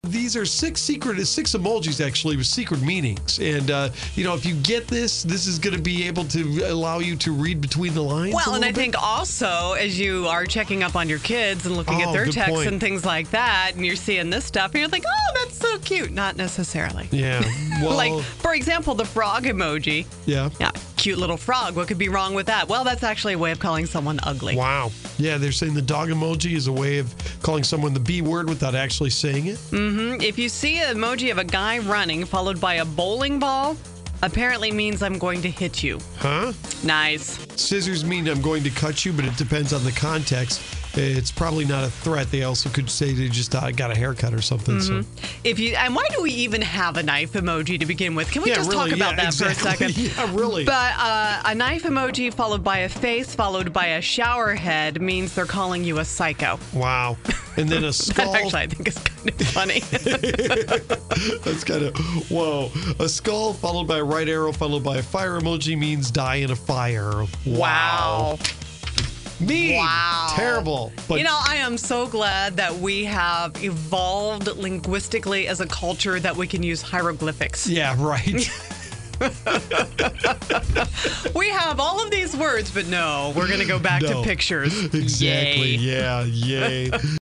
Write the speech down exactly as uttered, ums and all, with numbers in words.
These are six secret, six emojis actually with secret meanings. And, uh, you know, if you get this, this is going to be able to allow you to read between the lines. Well, and I bit. think also as you are checking up on your kids and looking Oh, at their good texts point. and things like that, and you're seeing this stuff, and you're like, oh, that's so cute. Not necessarily. Yeah. Well, Like, for example, the frog emoji. yeah. Yeah, cute little frog. What could be wrong with that? Well, that's actually a way of calling someone ugly. Wow. Yeah, they're saying the dog emoji is a way of calling someone the B word without actually saying it. Mm-hmm. If you see an emoji of a guy running followed by a bowling ball, apparently means I'm going to hit you. Huh? Nice. Scissors mean I'm going to cut you, but it depends on the context. It's probably not a threat. They also could say they just uh, got a haircut or something. Mm-hmm. So. If you and why do we even have a knife emoji to begin with? Can we Yeah, just really, talk about yeah, that for a exactly. second? Yeah, really. But uh, a knife emoji followed by a face followed by a shower head means they're calling you a psycho. Wow. And then a skull. That actually, I think is kind of funny. That's kind of, whoa. A skull followed by a right arrow followed by a fire emoji means die in a fire. Wow. Mean. Wow. Terrible. But You know, I am so glad that we have evolved linguistically as a culture that we can use hieroglyphics. yeah, right. We have all of these words, but no, we're going to go back No. to pictures. Exactly. Yay. Yeah, yay.